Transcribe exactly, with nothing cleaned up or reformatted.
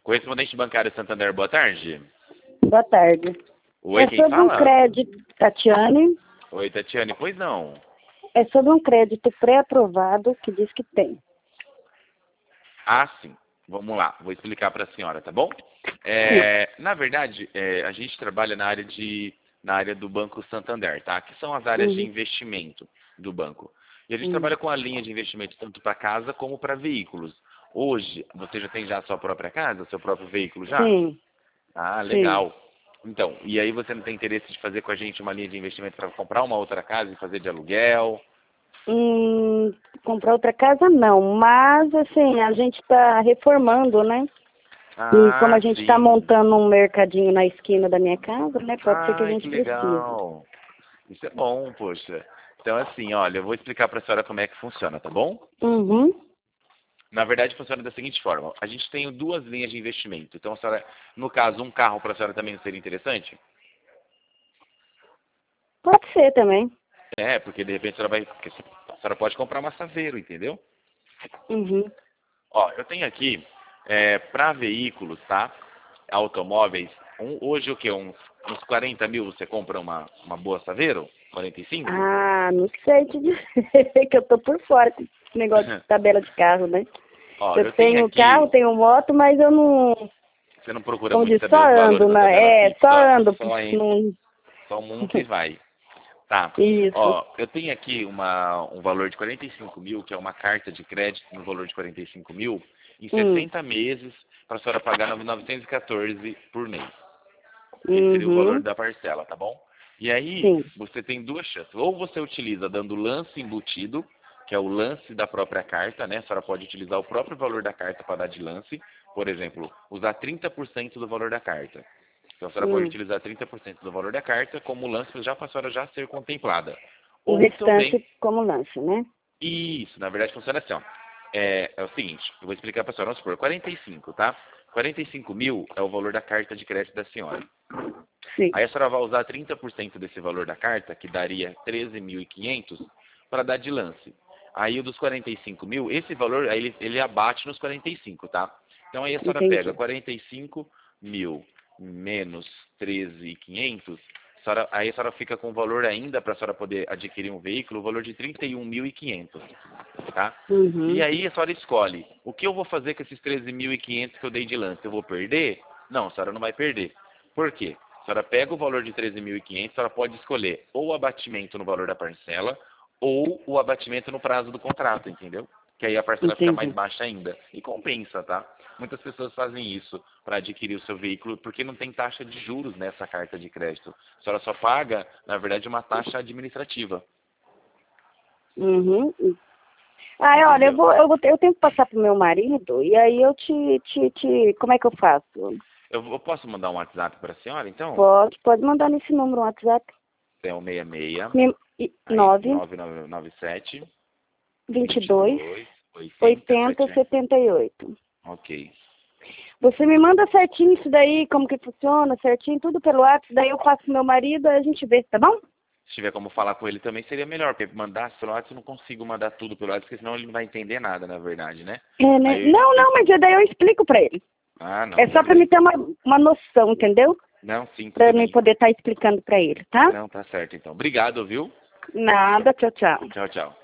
Correspondente bancário Santander, boa tarde. Boa tarde. Oi, é quem sobre fala? um crédito, Tatiane. Oi, Tatiane, pois não. É sobre um crédito pré-aprovado que diz que tem. Ah, sim. Vamos lá, vou explicar para a senhora, tá bom? É, na verdade, é, a gente trabalha na área, de, na área do Banco Santander, tá? Que são as áreas Uhum. de investimento do banco. E a gente Uhum. trabalha com a linha de investimento tanto para casa como para veículos. Hoje, você já tem já a sua própria casa, seu próprio veículo já? Sim, Ah, sim. legal. Então, e aí você não tem interesse de fazer com a gente uma linha de investimento para comprar uma outra casa e fazer de aluguel? Hum, comprar outra casa não, mas assim, a gente está reformando, né? E como a Ah, gente está sim. montando um mercadinho na esquina da minha casa, né? Pode ser que a Ai, que gente precise. legal. Isso é bom, poxa. Então, assim, olha, eu vou explicar para a senhora como é que funciona, tá bom? Uhum. Na verdade, funciona da seguinte forma. A gente tem duas linhas de investimento. Então, a senhora, no caso, um carro para a senhora também seria interessante? Pode ser também. É, porque de repente a senhora vai... porque a senhora pode comprar uma Saveiro, entendeu? Uhum. Ó, eu tenho aqui, é, para veículos, tá? Automóveis, um, hoje o que? Uns, uns quarenta mil você compra uma, uma boa Saveiro? quarenta e cinco? Ah, não sei te dizer, que eu tô por fora com esse negócio de tabela de carro, né? Ó, Eu eu tenho tenho carro, aqui, tenho moto, mas eu não, você não procura como muito diz, saber só os ando, valores na né? tabela É, fixa, só só, ando, só, en- não... só monta e vai. Tá. Isso. Ó, eu tenho aqui uma, um valor de quarenta e cinco mil, que é uma carta de crédito no valor de quarenta e cinco mil, em Hum. sessenta meses, para a senhora pagar novecentos e quatorze por mês. Esse seria o valor Uhum. da parcela, tá bom? E aí, Sim. você tem duas chances. Ou você utiliza dando lance embutido, que é o lance da própria carta, né? A senhora pode utilizar o próprio valor da carta para dar de lance. Por exemplo, usar trinta por cento do valor da carta. Então, a senhora pode Hum. utilizar trinta por cento do valor da carta como lance já para a senhora já ser contemplada. O Ou também, restante como lanche, né? isso, na verdade funciona assim, ó. É, é o seguinte, eu vou explicar para a senhora, vamos supor, quarenta e cinco, tá? quarenta e cinco mil é o valor da carta de crédito da senhora. Sim. Aí a senhora vai usar trinta por cento desse valor da carta, que daria treze mil e quinhentos, para dar de lance. Aí o dos quarenta e cinco mil, esse valor, aí ele, ele abate nos quarenta e cinco, tá? Então aí a senhora pega Entendi. quarenta e cinco mil menos treze mil e quinhentos, a senhora- aí a senhora fica com o valor ainda para a senhora poder adquirir um veículo, o valor de trinta e um mil e quinhentos, tá? E Uhum. aí a senhora escolhe, o que eu vou fazer com esses treze mil e quinhentos que eu dei de lance? Eu vou perder? Não, a senhora não vai perder. Por quê? A senhora pega o valor de treze mil e quinhentos, a senhora pode escolher ou o abatimento no valor da parcela ou o abatimento no prazo do contrato, entendeu? Que aí a parcela fica mais Entendi. baixa ainda. E compensa, tá? Muitas pessoas fazem isso para adquirir o seu veículo porque não tem taxa de juros nessa carta de crédito. A senhora só paga, na verdade, uma taxa administrativa, Uhum. Ah, olha, eu entendeu? vou, eu vou, eu tenho que passar pro meu marido e aí eu te, te, te, como é que eu faço? Eu, eu posso mandar um WhatsApp para a senhora, então? Pode, pode mandar nesse número um WhatsApp. É o seis seis, Me- e- aí nove, nove nove nove sete, vinte e vinte e dois, dois, oitenta, oitenta, sete. setenta e oito. Ok. Você me manda certinho isso daí, como que funciona, certinho, tudo pelo WhatsApp, daí eu passo pro meu marido e a gente vê, tá bom? Se tiver como falar com ele também seria melhor, porque mandar pelo WhatsApp eu não consigo mandar tudo pelo WhatsApp, porque senão ele não vai entender nada, na verdade, né? É, né? Aí Não, eu... não, mas daí eu explico pra ele. Ah, não, É só tudo pra me bem. ter uma, uma noção, entendeu? Não, sim, Pra tudo mim bem. poder estar explicando pra ele, tá? Não, tá certo então. Obrigado, viu? Nada, tchau, tchau. Tchau, tchau.